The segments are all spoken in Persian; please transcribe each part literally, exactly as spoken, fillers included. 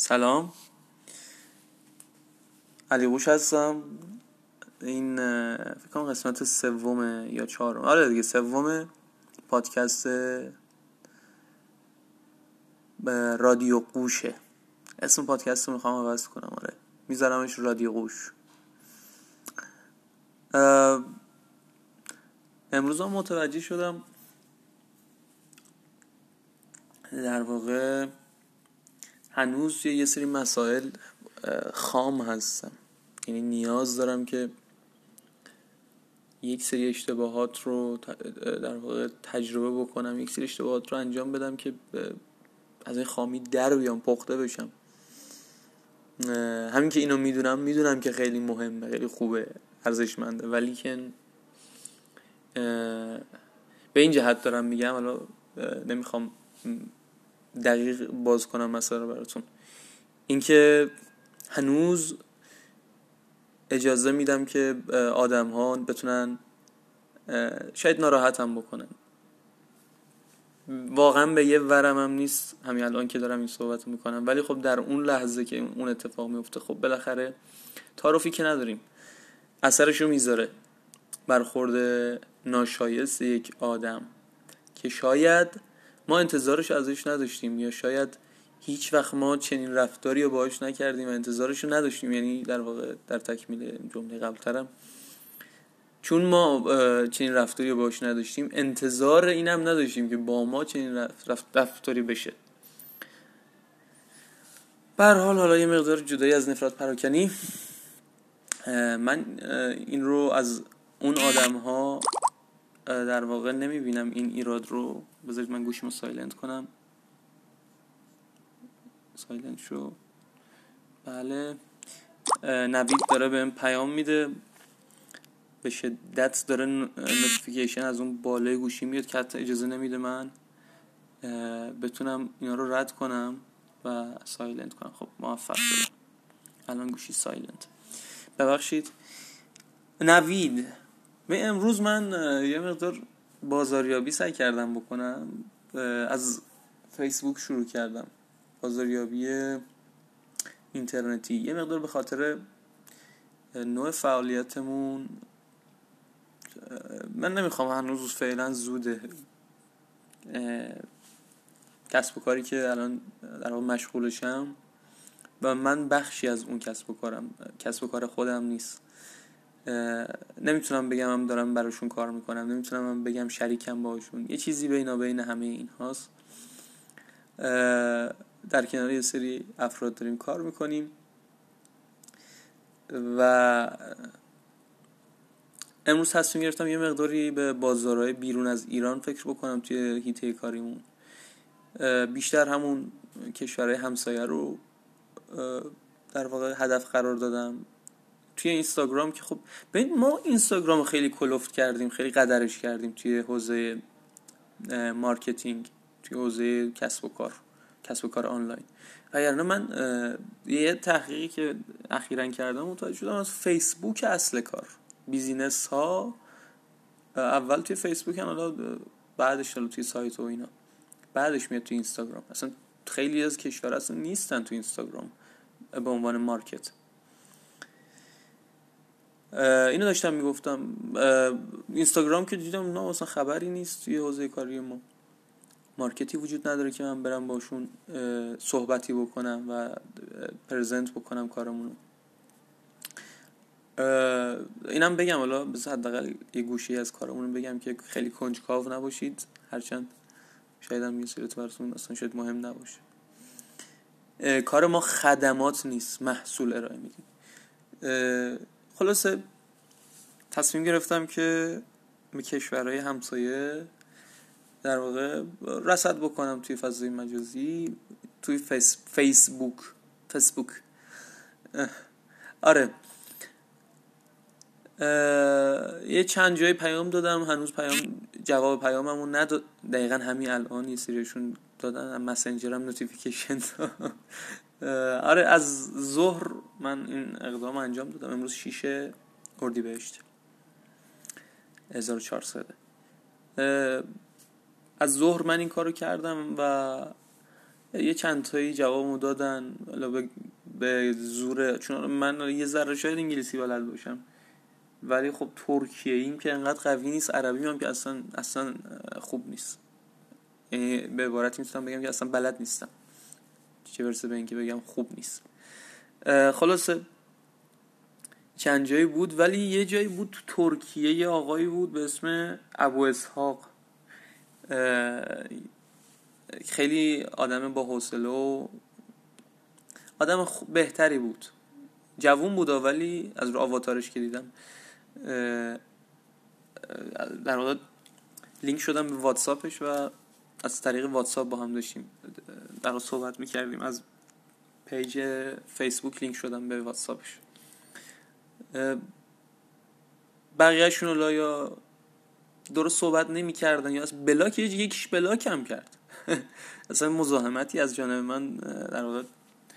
سلام، علی قوش هستم. این فکر کنم قسمت سوم یا چهارم، آره دیگه سوم پادکست رادیو قوشه. اسم پادکست رو میخوام عوض کنم، آره میذارمش رادیو قوش. امروز هم متوجه شدم در واقع هنوز یه سری مسائل خام هستم، یعنی نیاز دارم که یک سری اشتباهات رو در واقع تجربه بکنم، یک سری اشتباهات رو انجام بدم که از این خامی در بیام، پخته بشم. همین که اینو میدونم میدونم که خیلی مهمه، خیلی خوبه، ارزشمنده، ولی که به این جهت دارم میگم. حالا نمیخوام دقیق باز کنم مسئله رو براتون. اینکه هنوز اجازه میدم که آدم ها بتونن شاید ناراحتم بکنن. واقعا به یه ورم هم نیست همین الان که دارم این صحبت میکنم، ولی خب در اون لحظه که اون اتفاق میفته، خب بالاخره تعارفی که نداریم، اثرشو میذاره. برخورد ناشایست یک آدم که شاید ما انتظارش ازش نداشتیم، یا شاید هیچ وقت ما چنین رفتاری رو باهاش نکردیم و انتظارشو نداشتیم. یعنی در واقع در تکمیل جمله قبلترم، چون ما چنین رفتاری رو باهاش نداشتیم، انتظار اینم نداشتیم که با ما چنین رفتاری بشه. به هر حال حالا یه مقدار جدایی از نفرت پراکنی، من این رو از اون آدم ها در واقع نمیبینم این ایراد رو. بذارید من گوشیمو سایلنت کنم. سایلنت شو. بله، نوید داره بهم پیام میده، به شدت داره نوتیفیکیشن از اون بالای گوشی میاد که حتی اجازه نمیده من بتونم اینا رو رد کنم و سایلنت کنم. خب موفق شدم، الان گوشی سایلنت. ببخشید نوید. به امروز من یه مقدار بازاریابی سعی کردم بکنم، از فیسبوک شروع کردم بازاریابی اینترنتی. یه مقدار به خاطر نوع فعالیتمون، من نمیخوام هنوز فعلا زوده، کسب و کاری که الان در واقع مشغولشم و من بخشی از اون کسب و کارم، کسب و کار خودم نیست. نمیتونم بگم هم دارم براشون کار میکنم، نمیتونم هم بگم شریکم باشون. یه چیزی بینا بین همه این هاست. در کنار یه سری افراد داریم کار میکنیم و امروز تصمیم گرفتم یه مقداری به بازارهای بیرون از ایران فکر بکنم توی حیطه کاریمون. بیشتر همون کشورهای همسایه رو در واقع هدف قرار دادم. توی اینستاگرام که خب ببین، ما اینستاگرام خیلی کلفت کردیم، خیلی قدرش کردیم توی حوزه مارکتینگ، توی حوزه کسب و کار، کسب و کار آنلاین. وگرنه من یه تحقیقی که اخیراً کردم متوجه شدم از فیسبوک اصل کار، بیزینس ها اول توی فیسبوک هم، حالا بعدش حالا توی سایت و اینا، بعدش میاد توی اینستاگرام. اصلا خیلی از کشورها اصلا نیستن توی اینستاگرام به عنوان مارکت. اینو داشتم میگفتم. اینستاگرام که دیدم نه اصلا خبری نیست توی حوزه کاری ما، مارکتی وجود نداره که من برم باشون صحبتی بکنم و پرزنت بکنم کارمونو. اینم بگم، حالا بس حداقل یه گوشی از کارمون بگم که خیلی کنجکاو نباشید، هرچند شاید هم یه سریت براتون اصلا شاید مهم نباشه. کار ما خدمات نیست، محصول ارائه میدیم. خلاصه تصمیم گرفتم که به کشورهای همسایه در واقع رصد بکنم توی فضای مجازی، توی فیس فیسبوک فیسبوک آره یه چند جای پیام دادم، هنوز پیام جواب پیاممون نداد. دقیقاً همین الان یه سریشون دادن، مسنجرم نوتیفیکیشن آره از ظهر من این اقدام انجام دادم. امروز شیش اردیبهشت هزار و چهارصد. از ظهر من این کارو کردم و یه چند تایی جوابمو دادن، حالا به, به زور، چون من یه ذره شاید انگلیسی بلد باشم ولی خب ترکیه ایم که انقدر قوی نیست، عربی هم که اصلا اصلا خوب نیست، یعنی به عبارتی میتونم بگم که اصلا بلد نیستم، چه برسه به اینکه بگم خوب نیست. خلاصه چند جایی بود، ولی یه جایی بود تو ترکیه یه آقایی بود به اسم ابو اسحاق، خیلی آدم با حوصله و آدم بهتری بود، جوون بود ولی از رو آواتارش که دیدم در واقع لینک شدم به واتساپش و از طریق واتساپ با هم داشتیم در واقع صحبت میکردیم، از پیج فیسبوک لینک شدم به واتساپش. بقیه‌شون الا یا درست صحبت نمی‌کردن یا از بلاک یکیش بلاک هم کرد اصلا مزاحمتی از جانب من در واقع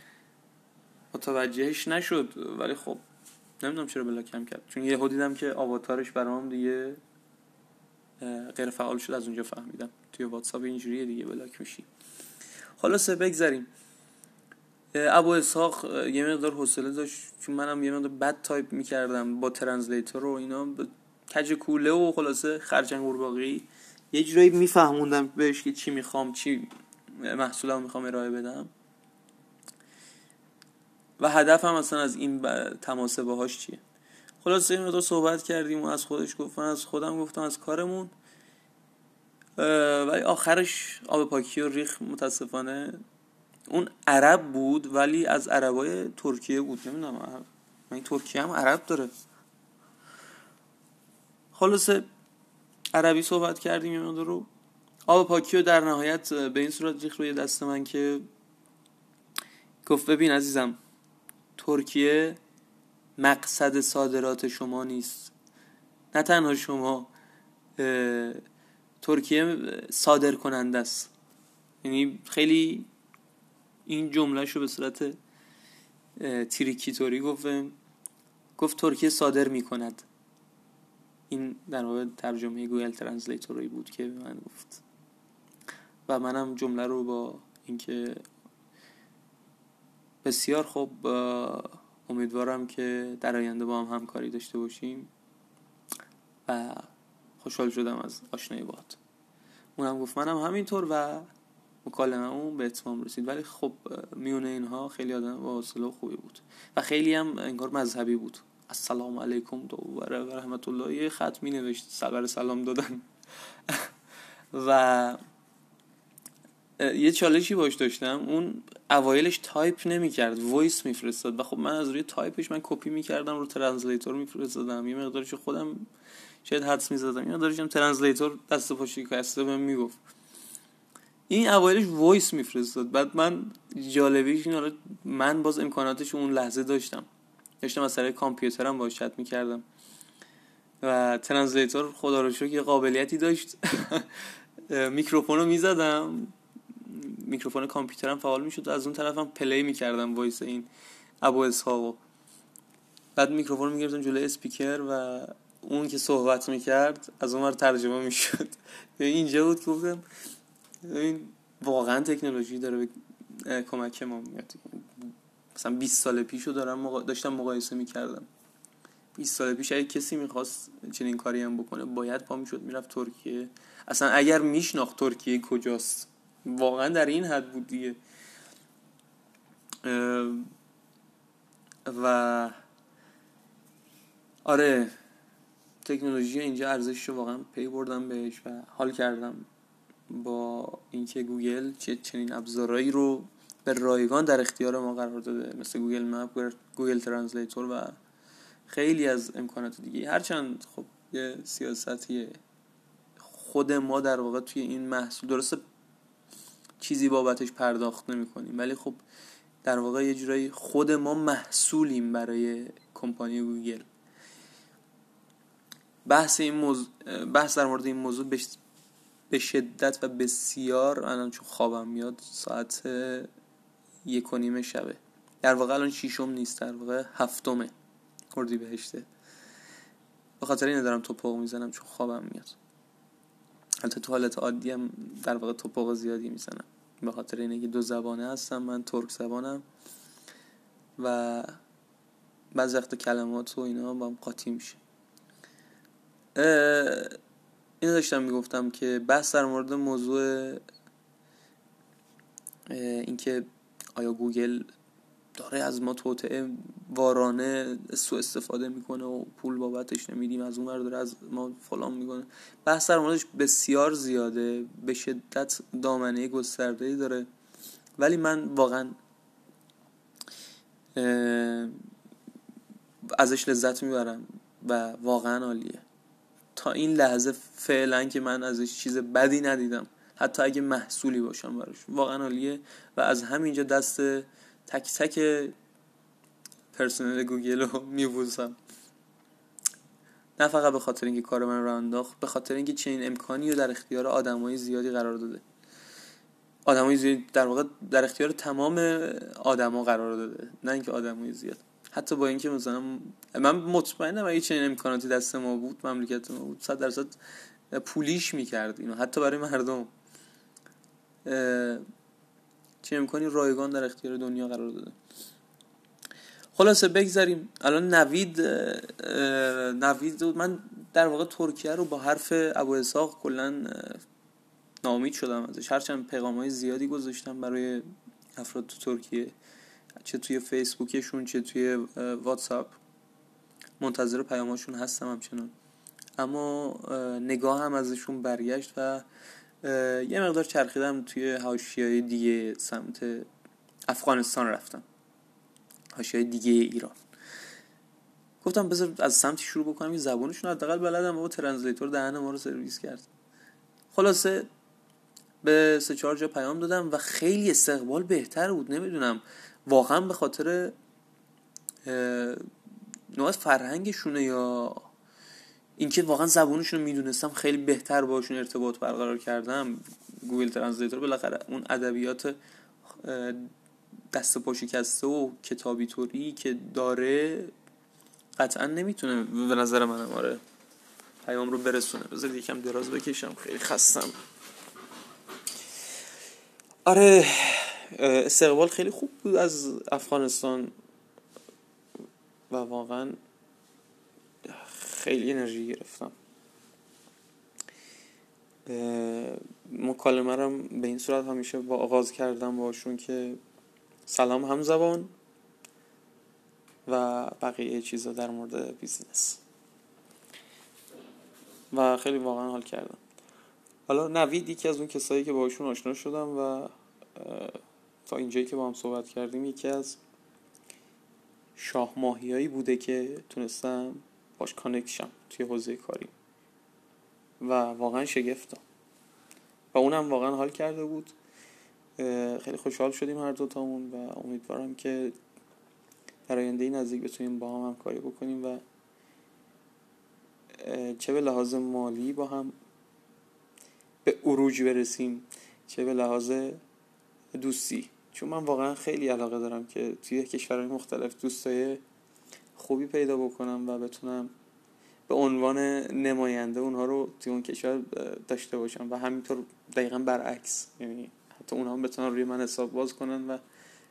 متوجهش نشد، ولی خب نمیدونم چرا بلاک هم کرد، چون یهو دیدم که آواتارش برام دیگه غیر فعال شد، از اونجا فهمیدم توی واتساپ اینجوریه دیگه بلاک میشی. خلاصه بگذریم. ابو اسحاق یه مقدار حوصله داشت، چون منم یه مقدار بد تایپ میکردم با ترنسلیتور و اینا، کج کوله و خلاصه خرچنگ قورباغه‌ای یه جورایی میفهموندم بهش که چی میخوام، چی محصولم میخوام ارائه بدم و هدفم اصلا از این تماس باهاش چیه. خلاصه این مقدار صحبت کردیم و از خودش گفتم، از خودم گفتم، از کارمون، ولی آخرش آب پاکی و ریخ متاسفانه. اون عرب بود ولی از عربای ترکیه بود، نمیدونم من ترکیه هم عرب داره. خلاصه عربی صحبت کردیم یه مقدار رو، آب پاکی رو در نهایت به این صورت ریخت روی دست من که گفت ببین عزیزم، ترکیه مقصد صادرات شما نیست، نه تنها شما، ترکیه صادر کننده است. یعنی خیلی این جمله شو به صورت تریکیتوری گفت گفت ترکیه صادر میکند. این در واقع ترجمه گوگل ترنسلیتوری بود که به من گفت و منم جمله رو با اینکه بسیار خوب، امیدوارم که در آینده با هم همکاری داشته باشیم و خوشحال شدم از آشنایی باهات. اونم گفت منم همینطور و مکالمه اون به اتمام رسید. ولی خب میونه اینها خیلی آدم با حوصله و خوبی بود و خیلی هم انگار مذهبی بود. السلام علیکم و رحمت الله یه خط می نوشت سبر سلام دادن و یه چالشی باش داشتم، اون اوایلش تایپ نمی کرد، وایس می فرستاد و خب من از روی تایپش من کپی می کردم رو ترنسلیتور می فرستادم، یه مقدارش خودم شاید حدس می زدم، یه مقدارش هم ترنسلیتور دست پا شکسته بهم می گفت. این اوایلش وایس می فرستاد، بعد من جالبیش این، من باز امکاناتش اون لحظه داشتم داشتم از طریق کامپیوترم باهاش چت می کردم و ترنسلیتور خدا رو شکر یه قابلیتی داشت میکروفونو می زدم، میکروفون کامپیوترم فعال میشد و از اون طرفم پلی میکردم وایس این ابو اسحاقو، بعد میکروفون میگرفتم جلوی اسپیکر و اون که صحبت میکرد از اون ور ترجمه میشد. اینجا بود که گفتم این واقعا تکنولوژی داره به کمک ما میاد. مثلا بیست سال پیشو دارم مقا... داشتم مقایسه میکردم. بیست سال پیش اگه کسی میخواست چنین کاری هم بکنه باید پا میشد میرفت ترکیه، اصلا اگر میشناخت ترکیه کجاست، واقعا در این حد بود دیگه. و آره تکنولوژی اینجا ارزشش واقعا پی بردم بهش و حال کردم با اینکه گوگل چه چنین ابزارهایی رو به رایگان در اختیار ما قرار داده، مثل گوگل مپ، گوگل ترنسلیتور و خیلی از امکانات دیگه. هرچند خب یه سیاستیه خود ما در واقع توی این محصول درسته چیزی بابتش پرداخت نمی کنیم، ولی خب در واقع یه جورایی خود ما محصولیم برای کمپانی گوگل. بحث این موضوع بحث در مورد این موضوع به شدت و بسیار، الان چون خوابم میاد ساعت یک و نیم شبه، در واقع الان شیشم نیست، در واقع هفتمه اردیبهشته، به خاطر اینه دارم توپق میزنم چون خوابم میاد. البته تو حالت عادی هم در واقع توپق زیادی میزنم. به خاطر اینه که دو زبانه هستم، من ترک زبانم و بعضی وقتا کلمات و اینا با هم قاطی میشه. اینو داشتم میگفتم که بحث در مورد موضوع اینکه آیا گوگل داره از ما توطئه وارانه سوء استفاده میکنه و پول بابتش نمیدیم، از اون ور داره از ما فلان میکنه. بحث در موردش بسیار زیاده، به شدت دامنه گسترده‌ای داره، ولی من واقعا ازش لذت میبرم و واقعا عالیه. تا این لحظه فعلا که من ازش چیز بدی ندیدم، حتی اگه محصولی باشم براش، واقعا عالیه. و از همینجا دست تک تک پرسنل گوگل رو میبوسم، نه فقط به خاطر اینکه کار من رو انداخت، به خاطر اینکه چنین امکانی رو در اختیار آدمای زیادی قرار داده. آدمای زیادی در واقع در اختیار تمام آدما قرار داده، نه اینکه آدمای زیاد. حتی با اینکه مثلا من مطمئنم اگه چنین امکاناتی دست ما بود، مملکت ما بود، صد درصد پولیش میکرد اینو، حتی برای مردم. چه امکانی رایگان در اختیار دنیا قرار داده. خلاصه بگذاریم. الان نوید نوید من در واقع ترکیه رو با حرف ابو اسحاق کلا ناامید شدم ازش، هرچند پیغام‌های زیادی گذاشتم برای افراد تو ترکیه، چه توی فیسبوکشون چه توی واتساپ، منتظر پیاماشون هستم همچنان، اما نگاه هم ازشون برگشت و یه مقدار چرخیدم توی حاشیه‌های دیگه، سمت افغانستان رفتم، حاشیه دیگه ایران. گفتم بذار از سمتی شروع بکنم که زبانشون حداقل بلدم، بابا ترنسلیتور دهن ما رو سرویس کرد. خلاصه به سه چهار جا پیام دادم و خیلی استقبال بهتر بود. نمیدونم واقعا به خاطر نوع فرهنگشونه یا اینکه واقعا زبانشون رو میدونستم خیلی بهتر باشون ارتباط برقرار کردم. گوگل ترنسلیتور بالاخره اون ادبیات دست پا شکسته و کتابی طوری که داره قطعا نمیتونه به نظر منم آره پیام رو برسونه. بذار یکم دراز بکشم، خیلی خستم. آره استقبال خیلی خوب بود از افغانستان و واقعا خیلی انرژی گرفتم. مکالمه رو به این صورت همیشه با آغاز کردم باشون که سلام همزبان و بقیه چیزا در مورد بیزنس و خیلی واقعا حال کردم. حالا نوید یکی از اون کسایی که باشون آشنا شدم و تا اینجایی که با هم صحبت کردیم یکی از شاه ماهیایی بوده که تونستم باش کانکت شم توی حوزه کاری و واقعا شگفتم و اونم واقعا حال کرده بود. خیلی خوشحال شدیم هر دو تامون و امیدوارم که در آینده نزدیک بتونیم با هم همکاری بکنیم و چه به لحاظ مالی با هم به عروج برسیم چه به لحاظ دوستی، چون من واقعا خیلی علاقه دارم که توی کشورهای مختلف دوستای خوبی پیدا بکنم و بتونم به عنوان نماینده اونها رو توی اون کشور داشته باشم و همینطور دقیقا برعکس، یعنی حتی اونها هم بتونن روی من حساب باز کنن و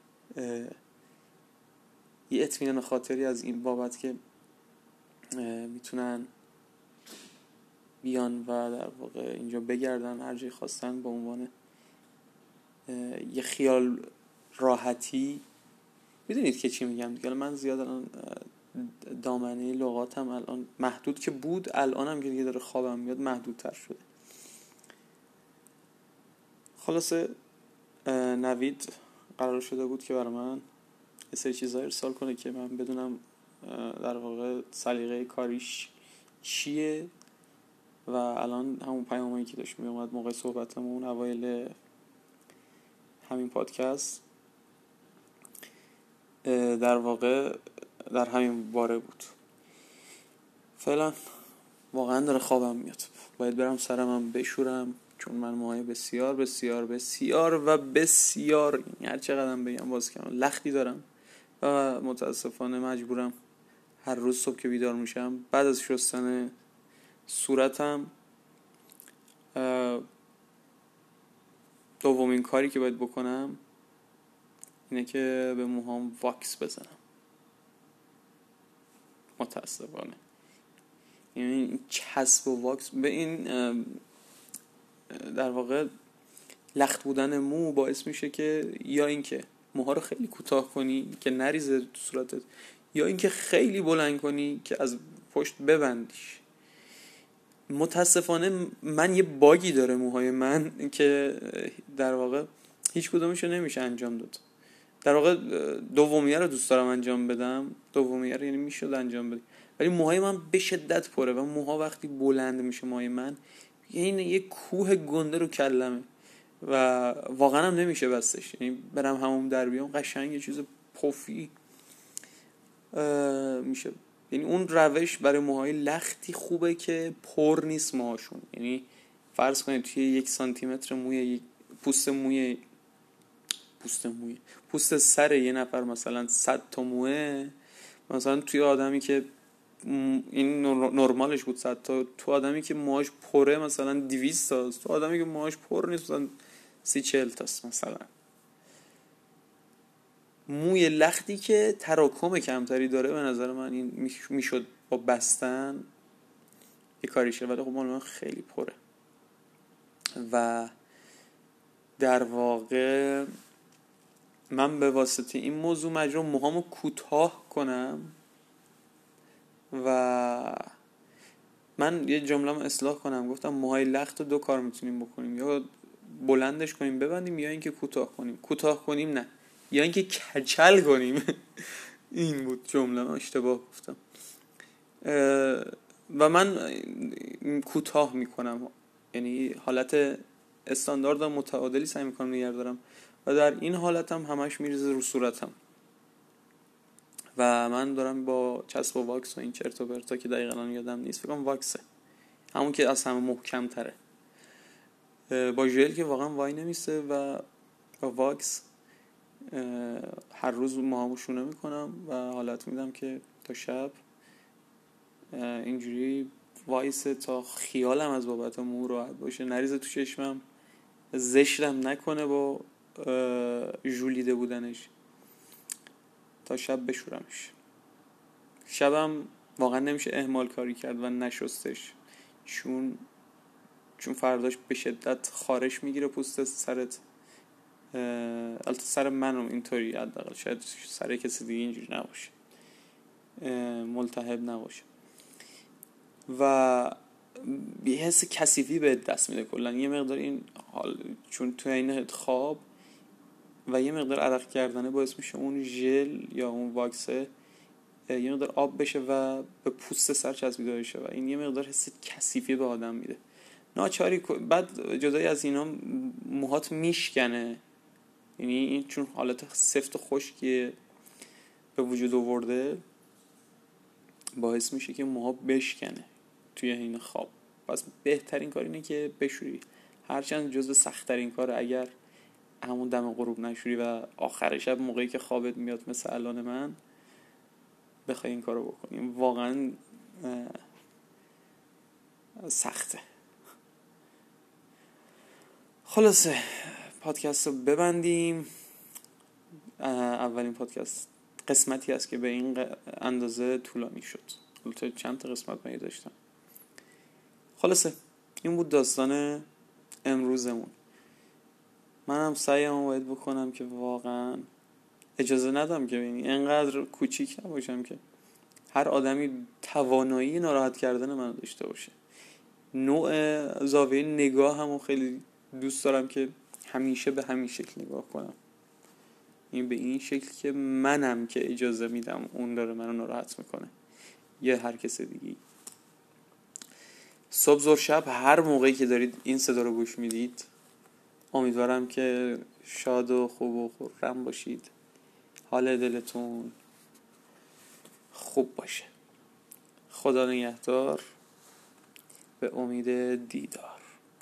یه اطمینان خاطری از این بابت که میتونن بیان و در واقع اینجا بگردن هر جای خواستن به عنوان یه خیال راحتی. میدونید که چی میگم دیگه. من زیاد الان دامنه لغاتم الان محدود که بود، الان هم که دیگه داره خوابم میاد محدودتر شده. خلاصه نوید قرار شده بود که برای من یه سری چیزا ارسال کنه که من بدونم در واقع سلیقه کاریش چیه و الان همون پیامایی که داشت می اومد موقع صحبتمون اوایل همین پادکست در واقع در همین باره بود. فعلا واقعا داره خوابم میاد، باید برم سرمم بشورم چون من موهای بسیار بسیار بسیار و بسیار هر چقدرم بگم باز کم لختی دارم و متاسفانه مجبورم هر روز صبح که بیدار میشم بعد از شستن صورتم دومین کاری که باید بکنم اینه که به موهام واکس بزنم. متاسفانه یعنی چسب و واکس به این در واقع لخت بودن مو باعث میشه که یا اینکه موها رو خیلی کوتاه کنی که نریزه تو صورتت، یا اینکه خیلی بلند کنی که از پشت ببندیش. متاسفانه من یه باگی داره موهای من که در واقع هیچ کدومشو نمیشه انجام داد. در واقع دومیه رو دوست دارم انجام بدم، دومیه رو یعنی میشد انجام بدم، ولی موهای من به شدت پره و موها وقتی بلند میشه موهای من یعنی یه کوه گنده رو کلمه و واقعا هم نمیشه بستش. یعنی برم همون در بیام قشنگ یه چیز پفی میشه. یعنی اون روش برای موهای لختی خوبه که پر نیست موهاشون. یعنی فرض کنید توی یک سانتی متر موی پوست موی پوست موی پوست سر یه نفر مثلا صد تا موه، مثلا توی آدمی که این نرمالش بود صد تا، تو آدمی که موهاش پره مثلا دویست تاست، تو آدمی که موهاش پر نیست مثلا سی چهل تاست. مثلا موی لختی که تراکم کمتری داره به نظر من این میشد با بستن یه کاریشه، ولی خب مال من خیلی پره و در واقع من به واسطه این موضوع مجبورم موهامو کوتاه کنم و من یه جمله‌ام اصلاح کنم. گفتم موهای لخت رو دو کار میتونیم بکنیم، یا بلندش کنیم ببندیم، یا اینکه کوتاه کنیم. کوتاه کنیم نه، یا اینکه کچل کنیم. این بود جمله، من اشتباه گفتم. و من کوتاه میکنم، یعنی حالت استاندارد و متعادلی سعی میکنم نگه دارم و در این حالت هم همش میریزه رو صورتم و من دارم با چسب و واکس و این چرت و پرتا که دقیقاً یادم نیست، فکر کنم واکسه، همون که از همه محکم تره، با ژل که واقعا وای نمیسته و با واکس هر روز موهامو شونه میکنم و حالت میدم که تا شب اینجوری وایسه تا خیالم از بابت مو راحت باشه، نریزه تو چشمم، زشتم نکنه با ژولیده بودنش، تا شب بشورمش. شبم واقعا نمیشه اهمال کاری کرد و نشستش، چون چون فرداش به شدت خارش میگیره پوست سرت. البته سر منم اینطوری، حداقل شاید سر کسی دیگه اینجوری نباشه، ملتهب نباشه و یه حس کثیفی به دست میده کلا. یه مقدار این حال چون تو این خواب و یه مقدار عرق کردنه باعث میشه اون ژل یا اون واکسه یه مقدار آب بشه و به پوست سر چسبیده بشه و این یه مقدار حس کثیفی به آدم میده. ناچاری بعد جدای از اینا موهات میشکنه، یعنی این چون حالت سفت و خشکی به وجود آورده باعث میشه که موها بشکنه توی این خواب. پس بهترین کار اینه که بشوری، هرچند جزو سخت‌ترین کاره اگر همون دم غروب نشوری و آخر شب موقعی که خوابت میاد مثل الان من بخوای این کارو بکنی، واقعا سخته. خلاصه پادکست رو ببندیم. اولین پادکست قسمتی هست که به این اندازه طولانی شد، البته چند تا قسمت من داشتم. خلاصه این بود داستان امروزمون. منم سعیمو باید بکنم که واقعا اجازه ندم که یعنی انقدر کوچیک نباشم که هر آدمی توانایی ناراحت کردن منو داشته باشه. نوع زاویه نگاه همو خیلی دوست دارم که همیشه به همین شکل نگاه کنم، این به این شکل که منم که اجازه میدم اون داره منو ناراحت میکنه یه هر کس دیگی. صبح ظهر شب هر موقعی که دارید این صدا رو گوش میدید امیدوارم که شاد و خوب و خرم باشید، حال دلتون خوب باشه. خدا نگهدار، به امید دیدار.